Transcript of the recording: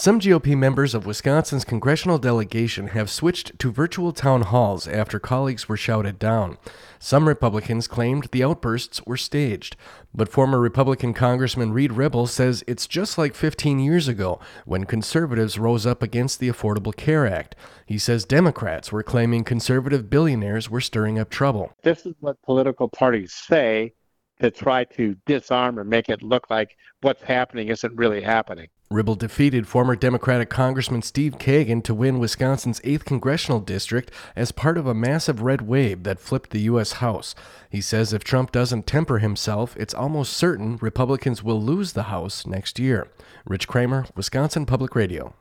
Some GOP members of Wisconsin's congressional delegation have switched to virtual town halls after colleagues were shouted down. Some Republicans claimed the outbursts were staged, but former Republican Congressman Reed Ribble says it's just like 15 years ago when conservatives rose up against the Affordable Care Act. He says Democrats were claiming conservative billionaires were stirring up trouble. This is what political parties say to try to disarm or make it look like what's happening isn't really happening. Ribble defeated former Democratic Congressman Steve Kagan to win Wisconsin's 8th congressional district as part of a massive red wave that flipped the U.S. House. He says if Trump doesn't temper himself, it's almost certain Republicans will lose the House next year. Rich Kramer, Wisconsin Public Radio.